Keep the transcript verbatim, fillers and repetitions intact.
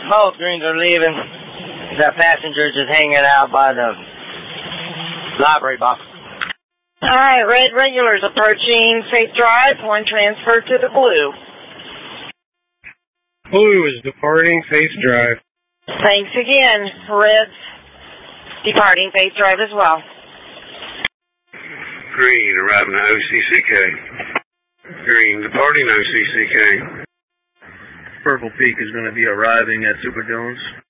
Both greens are leaving. The passenger just hanging out by the library box. All right, red regulars approaching Faith Drive. Horn transfer to the blue. Blue is departing Faith Drive. Thanks again. Red's departing Faith Drive as well. Green arriving at O C C K. Green departing O C C K. Purple Peak is going to be arriving at Super Jones.